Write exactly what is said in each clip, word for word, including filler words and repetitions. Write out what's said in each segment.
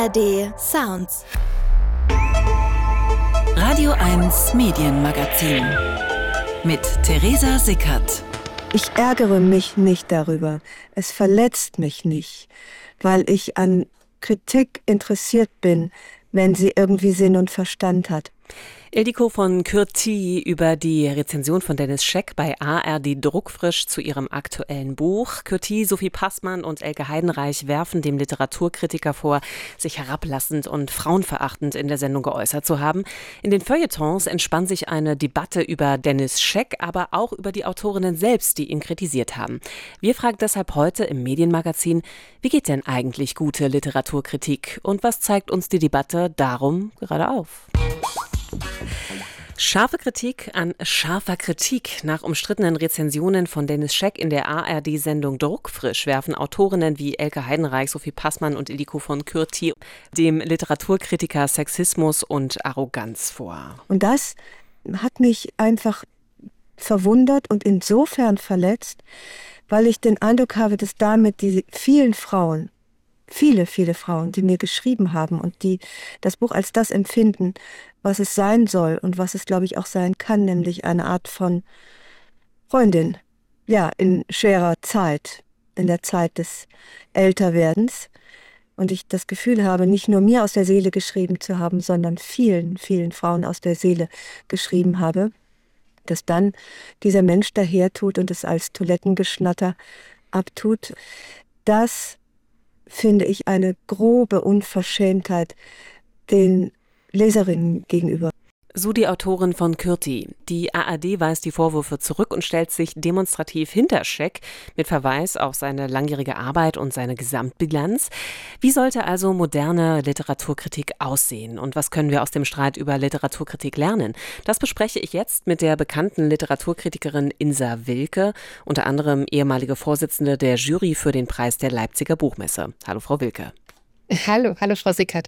A R D Sounds. Radio eins Medienmagazin mit Theresa Sickert. Ich ärgere mich nicht darüber. Es verletzt mich nicht, weil ich an Kritik interessiert bin, wenn sie irgendwie Sinn und Verstand hat. Ildiko von Kürti über die Rezension von Dennis Scheck bei A R D Druckfrisch zu ihrem aktuellen Buch. Kürti, Sophie Passmann und Elke Heidenreich werfen dem Literaturkritiker vor, sich herablassend und frauenverachtend in der Sendung geäußert zu haben. In den Feuilletons entspann sich eine Debatte über Dennis Scheck, aber auch über die Autorinnen selbst, die ihn kritisiert haben. Wir fragen deshalb heute im Medienmagazin, wie geht denn eigentlich gute Literaturkritik und was zeigt uns die Debatte darum gerade auf? Scharfe Kritik an scharfer Kritik. Nach umstrittenen Rezensionen von Dennis Scheck in der A R D-Sendung Druckfrisch werfen Autorinnen wie Elke Heidenreich, Sophie Passmann und Ildiko von Kürti dem Literaturkritiker Sexismus und Arroganz vor. Und das hat mich einfach verwundert und insofern verletzt, weil ich den Eindruck habe, dass damit die vielen Frauen, viele, viele Frauen, die mir geschrieben haben und die das Buch als das empfinden, was es sein soll und was es, glaube ich, auch sein kann, nämlich eine Art von Freundin, ja, in schwerer Zeit, in der Zeit des Älterwerdens. Und ich das Gefühl habe, nicht nur mir aus der Seele geschrieben zu haben, sondern vielen, vielen Frauen aus der Seele geschrieben habe, dass dann dieser Mensch daher tut und es als Toilettengeschnatter abtut. Das finde ich eine grobe Unverschämtheit den Leserinnen gegenüber. So die Autorin von Kürti. Die A R D weist die Vorwürfe zurück und stellt sich demonstrativ hinter Scheck mit Verweis auf seine langjährige Arbeit und seine Gesamtbilanz. Wie sollte also moderne Literaturkritik aussehen und was können wir aus dem Streit über Literaturkritik lernen? Das bespreche ich jetzt mit der bekannten Literaturkritikerin Insa Wilke, unter anderem ehemalige Vorsitzende der Jury für den Preis der Leipziger Buchmesse. Hallo Frau Wilke. Hallo, hallo Frau Sickert.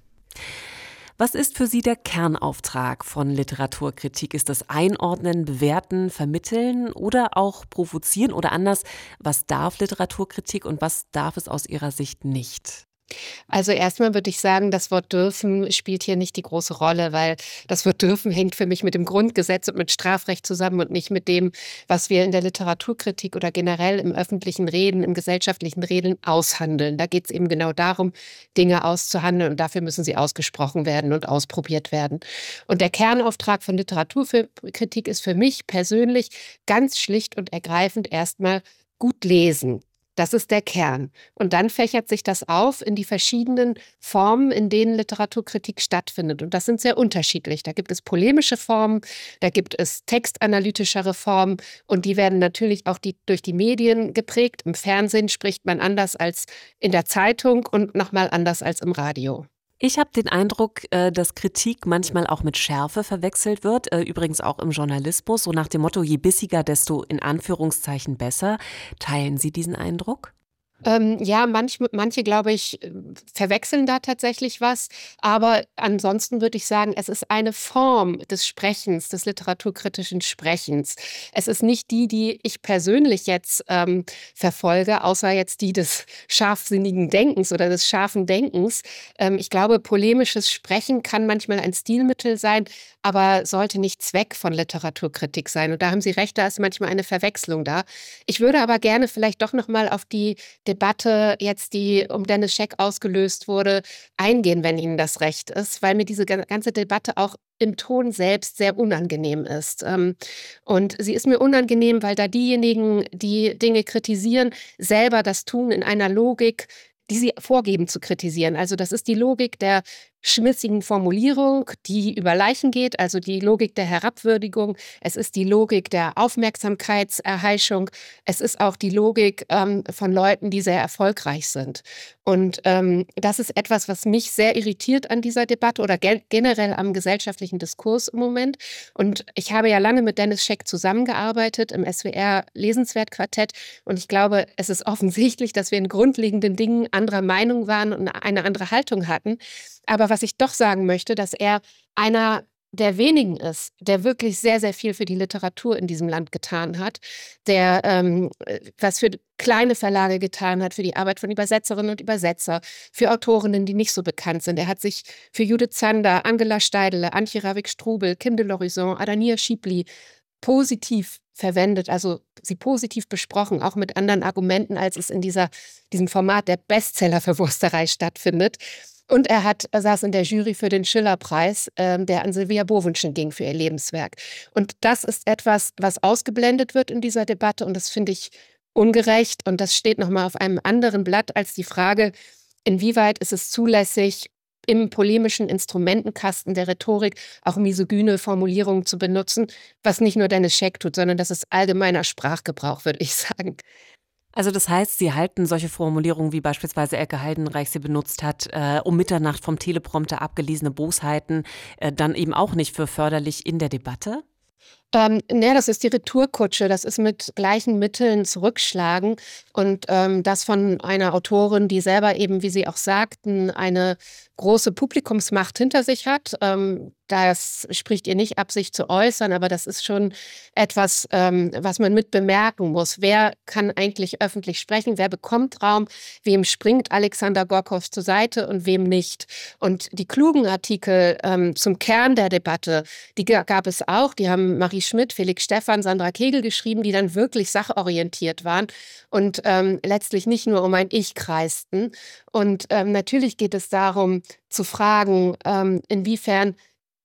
Was ist für Sie der Kernauftrag von Literaturkritik? Ist das Einordnen, Bewerten, Vermitteln oder auch provozieren oder anders? Was darf Literaturkritik und was darf es aus Ihrer Sicht nicht? Also erstmal würde ich sagen, das Wort dürfen spielt hier nicht die große Rolle, weil das Wort dürfen hängt für mich mit dem Grundgesetz und mit Strafrecht zusammen und nicht mit dem, was wir in der Literaturkritik oder generell im öffentlichen Reden, im gesellschaftlichen Reden aushandeln. Da geht es eben genau darum, Dinge auszuhandeln und dafür müssen sie ausgesprochen werden und ausprobiert werden. Und der Kernauftrag von Literaturkritik ist für mich persönlich ganz schlicht und ergreifend erstmal gut lesen. Das ist der Kern. Und dann fächert sich das auf in die verschiedenen Formen, in denen Literaturkritik stattfindet. Und das sind sehr unterschiedlich. Da gibt es polemische Formen, da gibt es textanalytischere Formen und die werden natürlich auch die, durch die Medien geprägt. Im Fernsehen spricht man anders als in der Zeitung und nochmal anders als im Radio. Ich habe den Eindruck, dass Kritik manchmal auch mit Schärfe verwechselt wird, übrigens auch im Journalismus, so nach dem Motto, je bissiger, desto in Anführungszeichen besser. Teilen Sie diesen Eindruck? Ähm, ja, manch, manche, glaube ich, verwechseln da tatsächlich was. Aber ansonsten würde ich sagen, es ist eine Form des Sprechens, des literaturkritischen Sprechens. Es ist nicht die, die ich persönlich jetzt ähm, verfolge, außer jetzt die des scharfsinnigen Denkens oder des scharfen Denkens. Ähm, ich glaube, polemisches Sprechen kann manchmal ein Stilmittel sein, aber sollte nicht Zweck von Literaturkritik sein. Und da haben Sie recht, da ist manchmal eine Verwechslung da. Ich würde aber gerne vielleicht doch noch mal auf die Debatte jetzt, die um Dennis Scheck ausgelöst wurde, eingehen, wenn Ihnen das recht ist, weil mir diese ganze Debatte auch im Ton selbst sehr unangenehm ist. Und sie ist mir unangenehm, weil da diejenigen, die Dinge kritisieren, selber das tun in einer Logik, die sie vorgeben zu kritisieren. Also das ist die Logik der schmissigen Formulierung, die über Leichen geht, also die Logik der Herabwürdigung. Es ist die Logik der Aufmerksamkeitserheischung. Es ist auch die Logik ähm, von Leuten, die sehr erfolgreich sind. Und ähm, das ist etwas, was mich sehr irritiert an dieser Debatte oder ge- generell am gesellschaftlichen Diskurs im Moment. Und ich habe ja lange mit Dennis Scheck zusammengearbeitet im S W R-Lesenswert-Quartett. Und ich glaube, es ist offensichtlich, dass wir in grundlegenden Dingen anderer Meinung waren und eine andere Haltung hatten. Aber was ich doch sagen möchte, dass er einer der wenigen ist, der wirklich sehr, sehr viel für die Literatur in diesem Land getan hat, der ähm, was für kleine Verlage getan hat, für die Arbeit von Übersetzerinnen und Übersetzer, für Autorinnen, die nicht so bekannt sind. Er hat sich für Judith Zander, Angela Steidele, Antje Ravik-Strubel, Kim de l'Horizon, Adania Schiebli positiv verwendet, also sie positiv besprochen, auch mit anderen Argumenten, als es in dieser, diesem Format der Bestsellerverwursterei stattfindet. Und er hat, er saß in der Jury für den Schiller-Preis, ähm, der an Sylvia Bovenschen ging für ihr Lebenswerk. Und das ist etwas, was ausgeblendet wird in dieser Debatte, und das finde ich ungerecht. Und das steht nochmal auf einem anderen Blatt als die Frage, inwieweit ist es zulässig, im polemischen Instrumentenkasten der Rhetorik auch misogyne Formulierungen zu benutzen, was nicht nur Dennis Scheck tut, sondern das ist allgemeiner Sprachgebrauch, würde ich sagen. Also das heißt, Sie halten solche Formulierungen, wie beispielsweise Elke Heidenreich sie benutzt hat, äh, um Mitternacht vom Teleprompter abgelesene Bosheiten, äh, dann eben auch nicht für förderlich in der Debatte? Ähm, ne, das ist die Retourkutsche. Das ist mit gleichen Mitteln zurückschlagen. Und ähm, das von einer Autorin, die selber eben, wie Sie auch sagten, eine große Publikumsmacht hinter sich hat. Ähm, das spricht ihr nicht ab, sich zu äußern, aber das ist schon etwas, ähm, was man mit bemerken muss. Wer kann eigentlich öffentlich sprechen? Wer bekommt Raum? Wem springt Alexander Gorkow zur Seite und wem nicht? Und die klugen Artikel ähm, zum Kern der Debatte, die gab es auch. Die haben Marie Schmidt, Felix Stephan, Sandra Kegel geschrieben, die dann wirklich sachorientiert waren und ähm, letztlich nicht nur um ein Ich kreisten. Und ähm, natürlich geht es darum, zu fragen, ähm, inwiefern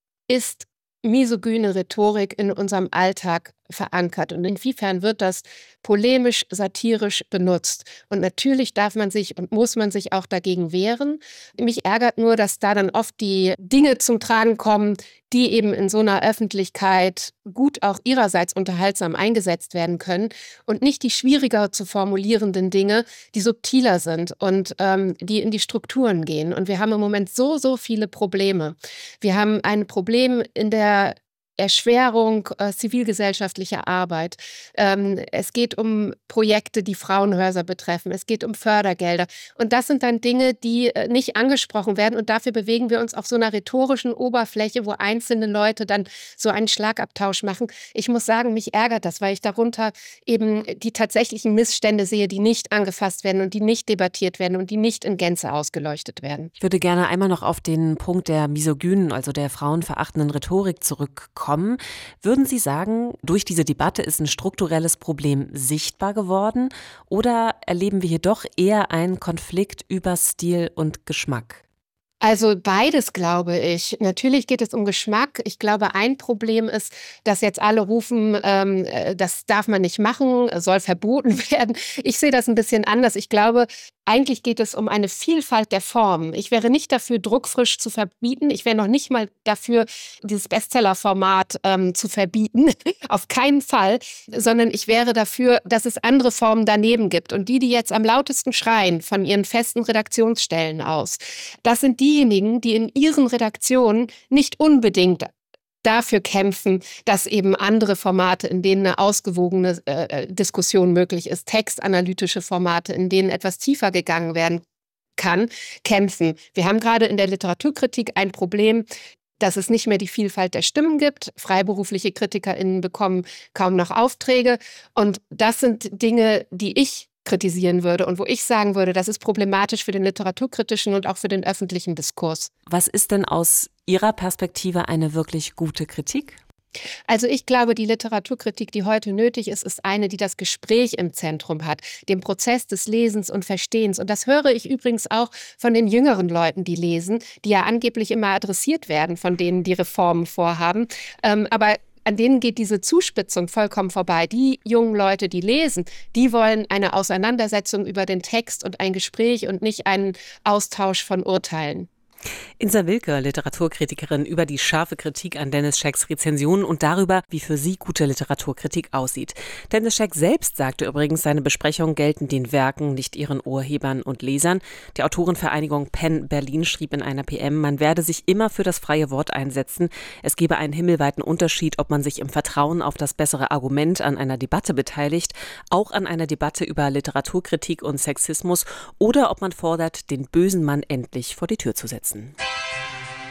ist misogyne Rhetorik in unserem Alltag verankert und inwiefern wird das polemisch, satirisch benutzt. Und natürlich darf man sich und muss man sich auch dagegen wehren. Mich ärgert nur, dass da dann oft die Dinge zum Tragen kommen, die eben in so einer Öffentlichkeit gut auch ihrerseits unterhaltsam eingesetzt werden können und nicht die schwieriger zu formulierenden Dinge, die subtiler sind und ähm, die in die Strukturen gehen. Und wir haben im Moment so, so viele Probleme. Wir haben ein Problem in der Erschwerung äh, zivilgesellschaftlicher Arbeit. Ähm, es geht um Projekte, die Frauenhäuser betreffen. Es geht um Fördergelder. Und das sind dann Dinge, die äh, nicht angesprochen werden. Und dafür bewegen wir uns auf so einer rhetorischen Oberfläche, wo einzelne Leute dann so einen Schlagabtausch machen. Ich muss sagen, mich ärgert das, weil ich darunter eben die tatsächlichen Missstände sehe, die nicht angefasst werden und die nicht debattiert werden und die nicht in Gänze ausgeleuchtet werden. Ich würde gerne einmal noch auf den Punkt der misogynen, also der frauenverachtenden Rhetorik zurückkommen. Würden Sie sagen, durch diese Debatte ist ein strukturelles Problem sichtbar geworden oder erleben wir hier doch eher einen Konflikt über Stil und Geschmack? Also beides, glaube ich. Natürlich geht es um Geschmack. Ich glaube, ein Problem ist, dass jetzt alle rufen, ähm, das darf man nicht machen, soll verboten werden. Ich sehe das ein bisschen anders. Ich glaube, eigentlich geht es um eine Vielfalt der Formen. Ich wäre nicht dafür, druckfrisch zu verbieten. Ich wäre noch nicht mal dafür, dieses Bestseller-Format ähm, zu verbieten. Auf keinen Fall. Sondern ich wäre dafür, dass es andere Formen daneben gibt. Und die, die jetzt am lautesten schreien von ihren festen Redaktionsstellen aus, das sind diejenigen, die in ihren Redaktionen nicht unbedingt dafür kämpfen, dass eben andere Formate, in denen eine ausgewogene äh, Diskussion möglich ist, textanalytische Formate, in denen etwas tiefer gegangen werden kann, kämpfen. Wir haben gerade in der Literaturkritik ein Problem, dass es nicht mehr die Vielfalt der Stimmen gibt. Freiberufliche KritikerInnen bekommen kaum noch Aufträge. Und das sind Dinge, die ich kritisieren würde und wo ich sagen würde, das ist problematisch für den literaturkritischen und auch für den öffentlichen Diskurs. Was ist denn aus Ihrer Perspektive eine wirklich gute Kritik? Also ich glaube, die Literaturkritik, die heute nötig ist, ist eine, die das Gespräch im Zentrum hat, den Prozess des Lesens und Verstehens. Und das höre ich übrigens auch von den jüngeren Leuten, die lesen, die ja angeblich immer adressiert werden, von denen die Reformen vorhaben. Ähm, aber an denen geht diese Zuspitzung vollkommen vorbei. Die jungen Leute, die lesen, die wollen eine Auseinandersetzung über den Text und ein Gespräch und nicht einen Austausch von Urteilen. Insa Wilke, Literaturkritikerin, über die scharfe Kritik an Dennis Schecks Rezensionen und darüber, wie für sie gute Literaturkritik aussieht. Dennis Scheck selbst sagte übrigens, seine Besprechungen gelten den Werken, nicht ihren Urhebern und Lesern. Die Autorenvereinigung Penn Berlin schrieb in einer P M, man werde sich immer für das freie Wort einsetzen. Es gebe einen himmelweiten Unterschied, ob man sich im Vertrauen auf das bessere Argument an einer Debatte beteiligt, auch an einer Debatte über Literaturkritik und Sexismus, oder ob man fordert, den bösen Mann endlich vor die Tür zu setzen.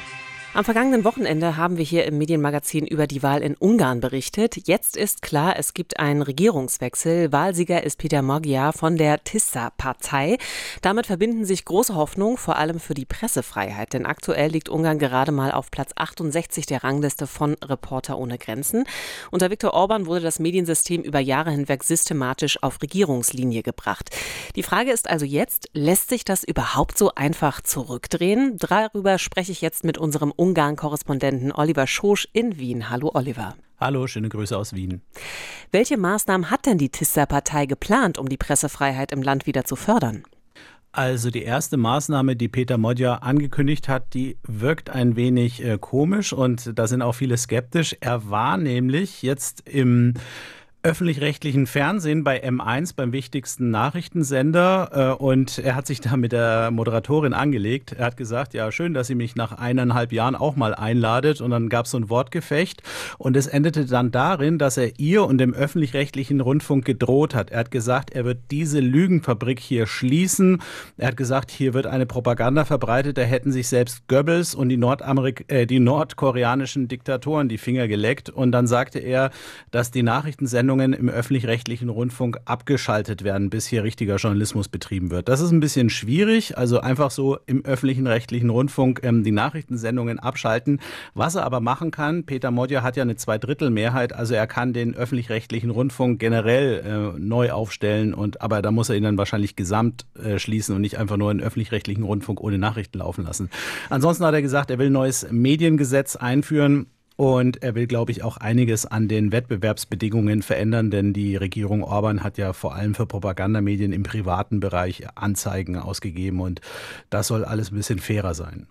Am vergangenen Wochenende haben wir hier im Medienmagazin über die Wahl in Ungarn berichtet. Jetzt ist klar, es gibt einen Regierungswechsel. Wahlsieger ist Péter Magyar von der Tisza-Partei. Damit verbinden sich große Hoffnungen, vor allem für die Pressefreiheit. Denn aktuell liegt Ungarn gerade mal auf Platz achtundsechzig der Rangliste von Reporter ohne Grenzen. Unter Viktor Orban wurde das Mediensystem über Jahre hinweg systematisch auf Regierungslinie gebracht. Die Frage ist also jetzt, lässt sich das überhaupt so einfach zurückdrehen? Darüber spreche ich jetzt mit unserem Ungarn-Korrespondenten Oliver Schosch in Wien. Hallo Oliver. Hallo, schöne Grüße aus Wien. Welche Maßnahmen hat denn die Tisza-Partei geplant, um die Pressefreiheit im Land wieder zu fördern? Also die erste Maßnahme, die Péter Magyar angekündigt hat, die wirkt ein wenig äh, komisch und da sind auch viele skeptisch. Er war nämlich jetzt im öffentlich-rechtlichen Fernsehen bei M eins, beim wichtigsten Nachrichtensender, äh, und er hat sich da mit der Moderatorin angelegt. Er hat gesagt, ja, schön, dass sie mich nach eineinhalb Jahren auch mal einladet, und dann gab es so ein Wortgefecht und es endete dann darin, dass er ihr und dem öffentlich-rechtlichen Rundfunk gedroht hat. Er hat gesagt, er wird diese Lügenfabrik hier schließen. Er hat gesagt, hier wird eine Propaganda verbreitet, da hätten sich selbst Goebbels und die, Nordamerik- äh, die nordkoreanischen Diktatoren die Finger geleckt, und dann sagte er, dass die Nachrichtensendungen im öffentlich-rechtlichen Rundfunk abgeschaltet werden, bis hier richtiger Journalismus betrieben wird. Das ist ein bisschen schwierig, also einfach so im öffentlichen rechtlichen Rundfunk ähm, die Nachrichtensendungen abschalten. Was er aber machen kann, Péter Magyar hat ja eine Zweidrittelmehrheit, also er kann den öffentlich-rechtlichen Rundfunk generell äh, neu aufstellen, und aber da muss er ihn dann wahrscheinlich gesamt äh, schließen und nicht einfach nur einen öffentlich-rechtlichen Rundfunk ohne Nachrichten laufen lassen. Ansonsten hat er gesagt, er will ein neues Mediengesetz einführen. Und er will, glaube ich, auch einiges an den Wettbewerbsbedingungen verändern, denn die Regierung Orban hat ja vor allem für Propagandamedien im privaten Bereich Anzeigen ausgegeben, und das soll alles ein bisschen fairer sein.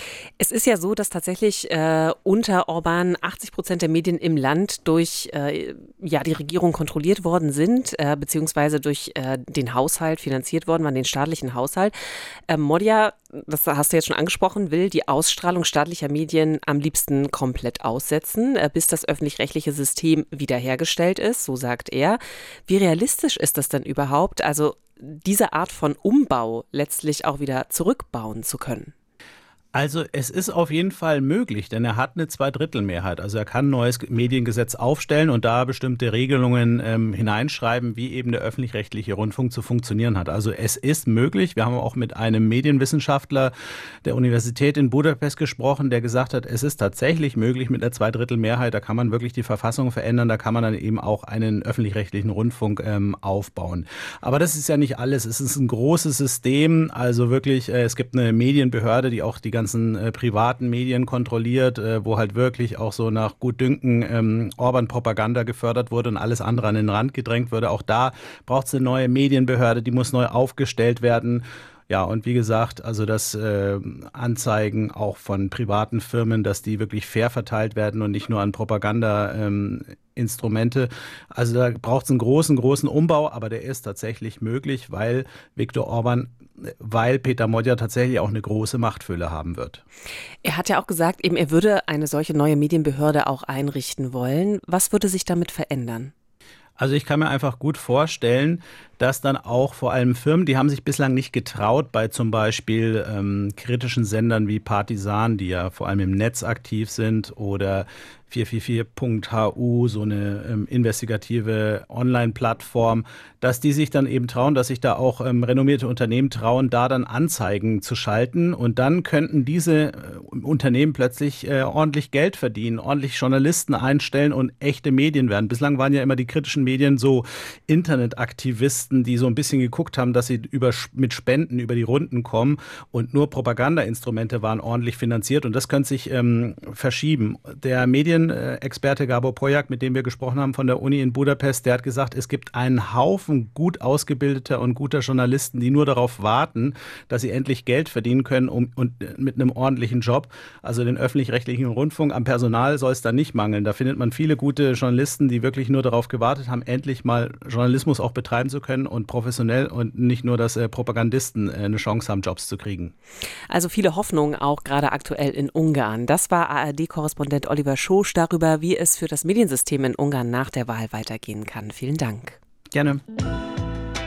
Es ist ja so, dass tatsächlich äh, unter Orban achtzig Prozent der Medien im Land durch äh, ja, die Regierung kontrolliert worden sind, äh, beziehungsweise durch äh, den Haushalt finanziert worden waren, den staatlichen Haushalt. Äh, Magyar, das hast du jetzt schon angesprochen, will die Ausstrahlung staatlicher Medien am liebsten komplett aussetzen, äh, bis das öffentlich-rechtliche System wiederhergestellt ist, so sagt er. Wie realistisch ist das denn überhaupt, also diese Art von Umbau letztlich auch wieder zurückbauen zu können? Also es ist auf jeden Fall möglich, denn er hat eine Zweidrittelmehrheit. Also er kann ein neues Mediengesetz aufstellen und da bestimmte Regelungen ähm, hineinschreiben, wie eben der öffentlich-rechtliche Rundfunk zu funktionieren hat. Also es ist möglich. Wir haben auch mit einem Medienwissenschaftler der Universität in Budapest gesprochen, der gesagt hat, es ist tatsächlich möglich mit einer Zweidrittelmehrheit. Da kann man wirklich die Verfassung verändern. Da kann man dann eben auch einen öffentlich-rechtlichen Rundfunk ähm, aufbauen. Aber das ist ja nicht alles. Es ist ein großes System. Also wirklich, äh, es gibt eine Medienbehörde, die auch die ganzen äh, privaten Medien kontrolliert, äh, wo halt wirklich auch so nach Gutdünken ähm, Orban-Propaganda gefördert wurde und alles andere an den Rand gedrängt wurde. Auch da braucht es eine neue Medienbehörde, die muss neu aufgestellt werden. Ja, und wie gesagt, also dass äh, Anzeigen auch von privaten Firmen, dass die wirklich fair verteilt werden und nicht nur an Propaganda-Instrumente. Ähm, also da braucht es einen großen, großen Umbau, aber der ist tatsächlich möglich, weil Viktor Orban, weil Péter Magyar tatsächlich auch eine große Machtfülle haben wird. Er hat ja auch gesagt, eben er würde eine solche neue Medienbehörde auch einrichten wollen. Was würde sich damit verändern? Also ich kann mir einfach gut vorstellen, dass dann auch vor allem Firmen, die haben sich bislang nicht getraut, bei zum Beispiel ähm, kritischen Sendern wie Partisan, die ja vor allem im Netz aktiv sind, oder vier vier vier Punkt h u, so eine ähm, investigative Online-Plattform, dass die sich dann eben trauen, dass sich da auch ähm, renommierte Unternehmen trauen, da dann Anzeigen zu schalten, und dann könnten diese äh, Unternehmen plötzlich äh, ordentlich Geld verdienen, ordentlich Journalisten einstellen und echte Medien werden. Bislang waren ja immer die kritischen Medien so Internetaktivisten, die so ein bisschen geguckt haben, dass sie über, mit Spenden über die Runden kommen, und nur Propagandainstrumente waren ordentlich finanziert, und das könnte sich ähm, verschieben. Der Medienexperte Gábor Pollák, mit dem wir gesprochen haben von der Uni in Budapest, der hat gesagt, es gibt einen Haufen gut ausgebildeter und guter Journalisten, die nur darauf warten, dass sie endlich Geld verdienen können um, und mit einem ordentlichen Job. Also den öffentlich-rechtlichen Rundfunk, am Personal soll es da nicht mangeln. Da findet man viele gute Journalisten, die wirklich nur darauf gewartet haben, endlich mal Journalismus auch betreiben zu können und professionell, und nicht nur, dass äh, Propagandisten äh, eine Chance haben, Jobs zu kriegen. Also viele Hoffnungen auch gerade aktuell in Ungarn. Das war A R D-Korrespondent Oliver Schosch darüber, wie es für das Mediensystem in Ungarn nach der Wahl weitergehen kann. Vielen Dank. Gerne.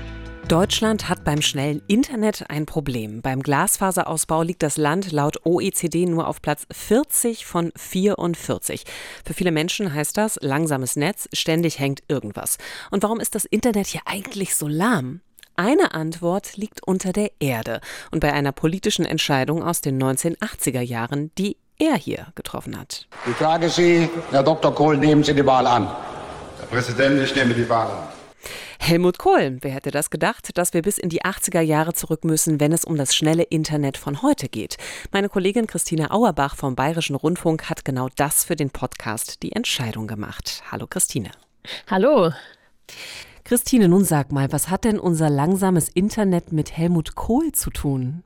Deutschland hat beim schnellen Internet ein Problem. Beim Glasfaserausbau liegt das Land laut O E C D nur auf Platz vierzig von vierundvierzig. Für viele Menschen heißt das langsames Netz, ständig hängt irgendwas. Und warum ist das Internet hier eigentlich so lahm? Eine Antwort liegt unter der Erde und bei einer politischen Entscheidung aus den neunzehnhundertachtziger Jahren, die er hier getroffen hat. Ich frage Sie, Herr Doktor Kohl, nehmen Sie die Wahl an. Herr Präsident, ich nehme die Wahl an. Helmut Kohl, wer hätte das gedacht, dass wir bis in die achtziger Jahre zurück müssen, wenn es um das schnelle Internet von heute geht. Meine Kollegin Christine Auerbach vom Bayerischen Rundfunk hat genau das für den Podcast Die Entscheidung gemacht. Hallo Christine. Hallo. Christine, nun sag mal, was hat denn unser langsames Internet mit Helmut Kohl zu tun?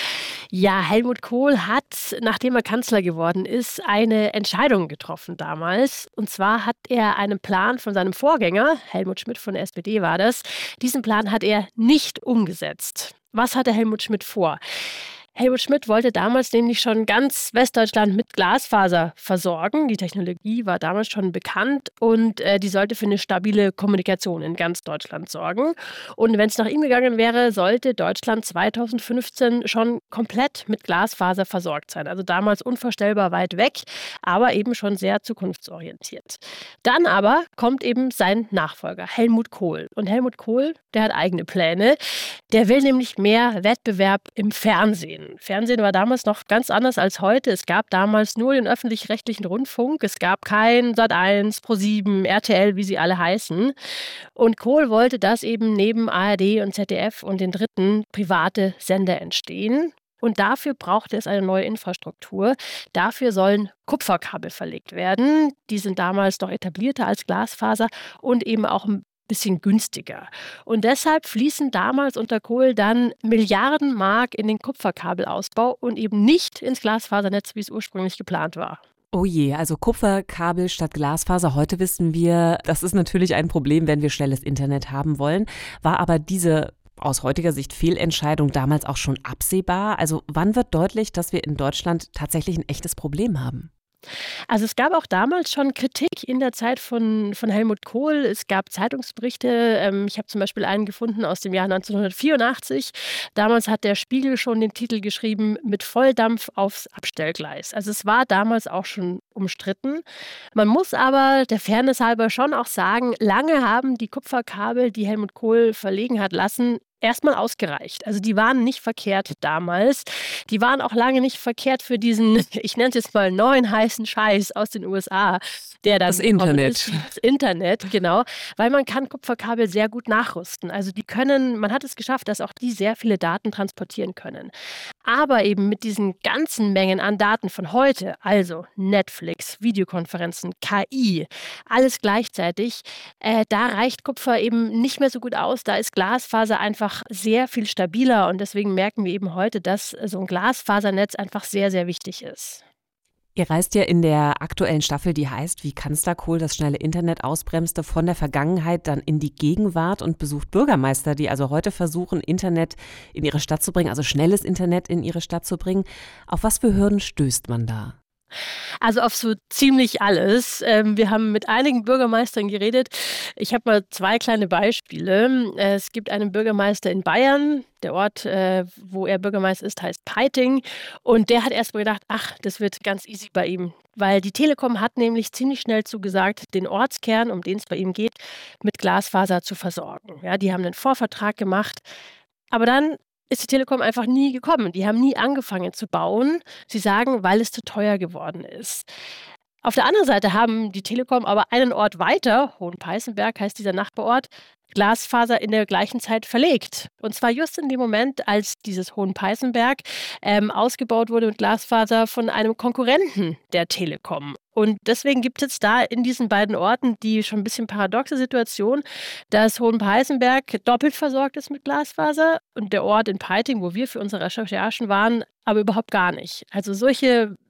Ja, Helmut Kohl hat, nachdem er Kanzler geworden ist, eine Entscheidung getroffen damals. Und zwar hat er einen Plan von seinem Vorgänger, Helmut Schmidt von der S P D war das, diesen Plan hat er nicht umgesetzt. Was hatte Helmut Schmidt vor? Helmut Schmidt wollte damals nämlich schon ganz Westdeutschland mit Glasfaser versorgen. Die Technologie war damals schon bekannt und äh, die sollte für eine stabile Kommunikation in ganz Deutschland sorgen. Und wenn es nach ihm gegangen wäre, sollte Deutschland zweitausendfünfzehn schon komplett mit Glasfaser versorgt sein. Also damals unvorstellbar weit weg, aber eben schon sehr zukunftsorientiert. Dann aber kommt eben sein Nachfolger, Helmut Kohl. Und Helmut Kohl, der hat eigene Pläne. Der will nämlich mehr Wettbewerb im Fernsehen. Fernsehen war damals noch ganz anders als heute. Es gab damals nur den öffentlich-rechtlichen Rundfunk. Es gab kein Sat eins, ProSieben, R T L, wie sie alle heißen. Und Kohl wollte, dass eben neben A R D und Z D F und den dritten private Sender entstehen. Und dafür brauchte es eine neue Infrastruktur. Dafür sollen Kupferkabel verlegt werden. Die sind damals noch etablierter als Glasfaser und eben auch ein bisschen günstiger. Und deshalb fließen damals unter Kohl dann Milliarden Mark in den Kupferkabelausbau und eben nicht ins Glasfasernetz, wie es ursprünglich geplant war. Oh je, also Kupferkabel statt Glasfaser. Heute wissen wir, das ist natürlich ein Problem, wenn wir schnelles Internet haben wollen. War aber diese aus heutiger Sicht Fehlentscheidung damals auch schon absehbar? Also wann wird deutlich, dass wir in Deutschland tatsächlich ein echtes Problem haben? Also es gab auch damals schon Kritik in der Zeit von, von Helmut Kohl. Es gab Zeitungsberichte. Ähm, ich habe zum Beispiel einen gefunden aus dem Jahr neunzehnhundertvierundachtzig. Damals hat der Spiegel schon den Titel geschrieben, mit Volldampf aufs Abstellgleis. Also es war damals auch schon umstritten. Man muss aber der Fairness halber schon auch sagen, lange haben die Kupferkabel, die Helmut Kohl verlegen hat lassen, erstmal ausgereicht. Also die waren nicht verkehrt damals. Die waren auch lange nicht verkehrt für diesen, ich nenne es jetzt mal neuen heißen Scheiß aus den U S A, der dann das Internet. Ist, das Internet, genau. Weil man kann Kupferkabel sehr gut nachrüsten. Also die können, man hat es geschafft, dass auch die sehr viele Daten transportieren können. Aber eben mit diesen ganzen Mengen an Daten von heute, also Netflix, Videokonferenzen, K I, alles gleichzeitig, äh, da reicht Kupfer eben nicht mehr so gut aus. Da ist Glasfaser einfach sehr viel stabiler und deswegen merken wir eben heute, dass so ein Glasfasernetz einfach sehr, sehr wichtig ist. Ihr reist ja in der aktuellen Staffel, die heißt, wie Kanzler Kohl das schnelle Internet ausbremste, von der Vergangenheit dann in die Gegenwart und besucht Bürgermeister, die also heute versuchen, Internet in ihre Stadt zu bringen, also schnelles Internet in ihre Stadt zu bringen. Auf was für Hürden stößt man da? Also auf so ziemlich alles. Ähm, wir haben mit einigen Bürgermeistern geredet. Ich habe mal zwei kleine Beispiele. Es gibt einen Bürgermeister in Bayern. Der Ort, äh, wo er Bürgermeister ist, heißt Peiting. Und der hat erst mal gedacht, ach, das wird ganz easy bei ihm. Weil die Telekom hat nämlich ziemlich schnell zugesagt, den Ortskern, um den es bei ihm geht, mit Glasfaser zu versorgen. Ja, die haben einen Vorvertrag gemacht. Aber dann ist die Telekom einfach nie gekommen. Die haben nie angefangen zu bauen. Sie sagen, weil es zu teuer geworden ist. Auf der anderen Seite haben die Telekom aber einen Ort weiter, Hohenpeißenberg heißt dieser Nachbarort, Glasfaser in der gleichen Zeit verlegt. Und zwar just in dem Moment, als dieses Hohenpeißenberg ähm, ausgebaut wurde mit Glasfaser von einem Konkurrenten der Telekom. Und deswegen gibt es da in diesen beiden Orten die schon ein bisschen paradoxe Situation, dass Hohenpeißenberg doppelt versorgt ist mit Glasfaser und der Ort in Peiting, wo wir für unsere Recherchen waren, aber überhaupt gar nicht. Also solche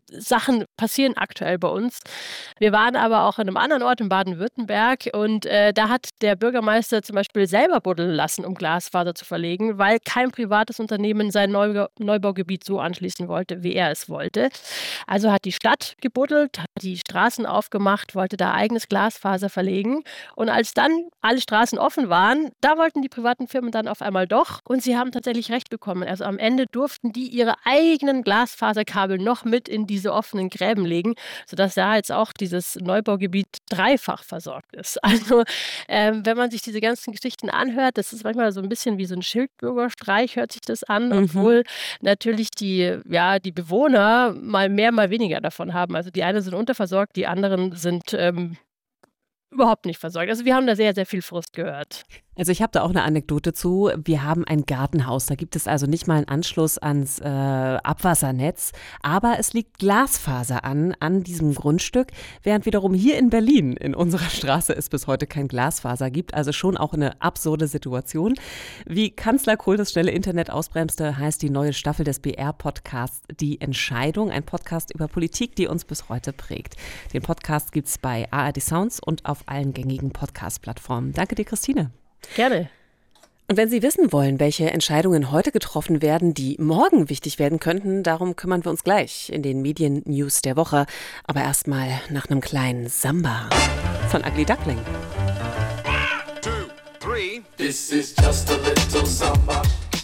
Sachen passieren aktuell bei uns. Wir waren aber auch an einem anderen Ort in Baden-Württemberg und äh, da hat der Bürgermeister zum Beispiel selber buddeln lassen, um Glasfaser zu verlegen, weil kein privates Unternehmen sein Neubau- Neubaugebiet so anschließen wollte, wie er es wollte. Also hat die Stadt gebuddelt, hat die Straßen aufgemacht, wollte da eigenes Glasfaser verlegen. Und als dann alle Straßen offen waren, da wollten die privaten Firmen dann auf einmal doch. Und sie haben tatsächlich recht bekommen. Also am Ende durften die ihre eigenen Glasfaserkabel noch mit in diese offenen Gräben legen, sodass da jetzt auch dieses Neubaugebiet dreifach versorgt ist. Also ähm, wenn man sich diese ganzen Geschichten anhört, das ist manchmal so ein bisschen wie so ein Schildbürgerstreich, hört sich das an, Mhm. obwohl natürlich die, ja, die Bewohner mal mehr, mal weniger davon haben. Also die einen sind unterversorgt, die anderen sind ähm, überhaupt nicht versorgt. Also wir haben da sehr, sehr viel Frust gehört. Also ich habe da auch eine Anekdote zu. Wir haben ein Gartenhaus, da gibt es also nicht mal einen Anschluss ans äh, Abwassernetz, aber es liegt Glasfaser an, an diesem Grundstück, während wiederum hier in Berlin in unserer Straße es bis heute kein Glasfaser gibt, also schon auch eine absurde Situation. Wie Kanzler Kohl das schnelle Internet ausbremste, heißt die neue Staffel des B R-Podcasts Die Entscheidung, ein Podcast über Politik, die uns bis heute prägt. Den Podcast gibt es bei A R D Sounds und auf allen gängigen Podcast-Plattformen. Danke dir, Christine. Gerne. Und wenn Sie wissen wollen, welche Entscheidungen heute getroffen werden, die morgen wichtig werden könnten, darum kümmern wir uns gleich in den Medien-News der Woche. Aber erstmal nach einem kleinen Samba von Ugly Duckling. Two, three. This is just a little samba.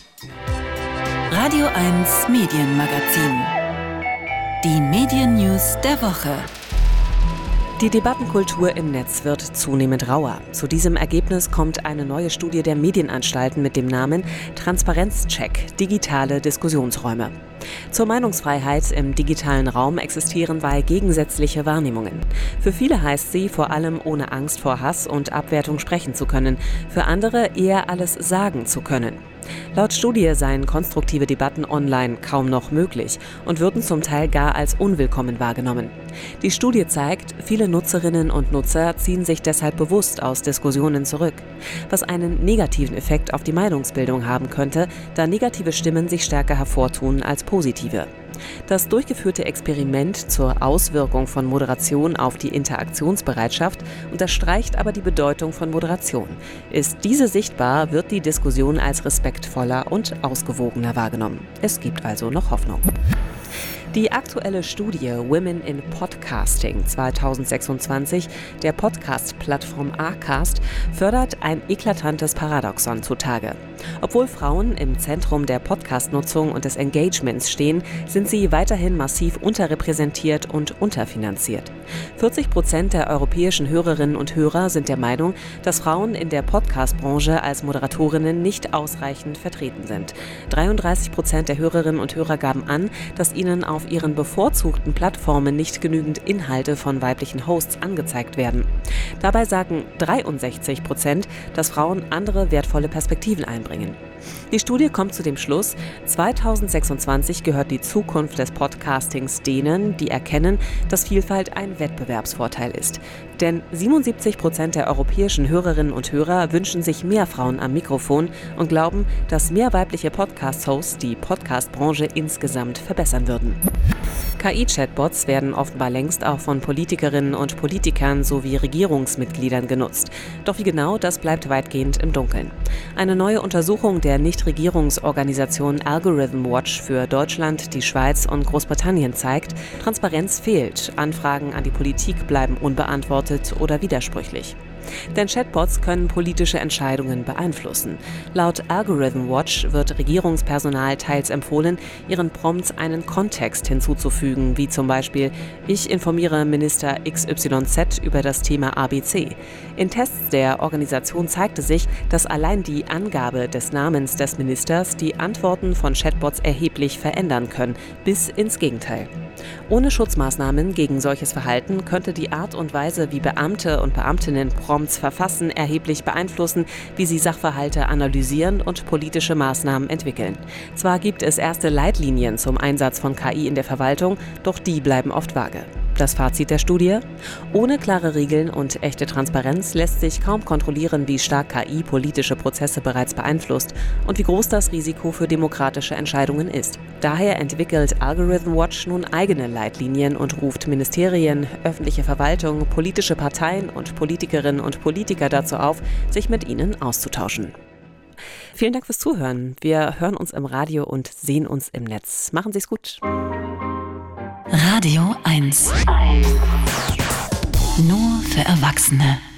Radio eins Medienmagazin. Die Medien-News der Woche. Die Debattenkultur im Netz wird zunehmend rauer. Zu diesem Ergebnis kommt eine neue Studie der Medienanstalten mit dem Namen Transparenzcheck – Digitale Diskussionsräume. Zur Meinungsfreiheit im digitalen Raum existieren zwei gegensätzliche Wahrnehmungen. Für viele heißt sie, vor allem ohne Angst vor Hass und Abwertung sprechen zu können, für andere eher alles sagen zu können. Laut Studie seien konstruktive Debatten online kaum noch möglich und würden zum Teil gar als unwillkommen wahrgenommen. Die Studie zeigt, viele Nutzerinnen und Nutzer ziehen sich deshalb bewusst aus Diskussionen zurück, was einen negativen Effekt auf die Meinungsbildung haben könnte, da negative Stimmen sich stärker hervortun als positive. Das durchgeführte Experiment zur Auswirkung von Moderation auf die Interaktionsbereitschaft unterstreicht aber die Bedeutung von Moderation. Ist diese sichtbar, wird die Diskussion als respektvoller und ausgewogener wahrgenommen. Es gibt also noch Hoffnung. Die aktuelle Studie Women in Podcasting zwanzig sechsundzwanzig der Podcast-Plattform Acast fördert ein eklatantes Paradoxon zutage. Obwohl Frauen im Zentrum der Podcast-Nutzung und des Engagements stehen, sind sie weiterhin massiv unterrepräsentiert und unterfinanziert. vierzig Prozent der europäischen Hörerinnen und Hörer sind der Meinung, dass Frauen in der Podcast-Branche als Moderatorinnen nicht ausreichend vertreten sind. dreiunddreißig Prozent der Hörerinnen und Hörer gaben an, dass ihnen auf ihren bevorzugten Plattformen nicht genügend Inhalte von weiblichen Hosts angezeigt werden. Dabei sagen dreiundsechzig Prozent, dass Frauen andere wertvolle Perspektiven einbringen. Die Studie kommt zu dem Schluss, zwanzig sechsundzwanzig gehört die Zukunft des Podcastings denen, die erkennen, dass Vielfalt ein Wettbewerbsvorteil ist. Denn siebenundsiebzig Prozent der europäischen Hörerinnen und Hörer wünschen sich mehr Frauen am Mikrofon und glauben, dass mehr weibliche Podcast-Hosts die Podcast-Branche insgesamt verbessern würden. K I-Chatbots werden offenbar längst auch von Politikerinnen und Politikern sowie Regierungsmitgliedern genutzt. Doch wie genau, das bleibt weitgehend im Dunkeln. Eine neue Untersuchung der Nichtregierungsorganisation Algorithm Watch für Deutschland, die Schweiz und Großbritannien zeigt, Transparenz fehlt, Anfragen an die Politik bleiben unbeantwortet oder widersprüchlich. Denn Chatbots können politische Entscheidungen beeinflussen. Laut Algorithm Watch wird Regierungspersonal teils empfohlen, ihren Prompts einen Kontext hinzuzufügen, wie zum Beispiel: Ich informiere Minister X Y Z über das Thema A B C. In Tests der Organisation zeigte sich, dass allein die Angabe des Namens des Ministers die Antworten von Chatbots erheblich verändern können, bis ins Gegenteil. Ohne Schutzmaßnahmen gegen solches Verhalten könnte die Art und Weise, wie Beamte und Beamtinnen Prompts verfassen, erheblich beeinflussen, wie sie Sachverhalte analysieren und politische Maßnahmen entwickeln. Zwar gibt es erste Leitlinien zum Einsatz von K I in der Verwaltung, doch die bleiben oft vage. Das Fazit der Studie: Ohne klare Regeln und echte Transparenz lässt sich kaum kontrollieren, wie stark K I politische Prozesse bereits beeinflusst und wie groß das Risiko für demokratische Entscheidungen ist. Daher entwickelt Algorithm Watch nun eigene Leitlinien und ruft Ministerien, öffentliche Verwaltung, politische Parteien und Politikerinnen und Politiker dazu auf, sich mit ihnen auszutauschen. Vielen Dank fürs Zuhören. Wir hören uns im Radio und sehen uns im Netz. Machen Sie es gut. Radio eins. Nur für Erwachsene.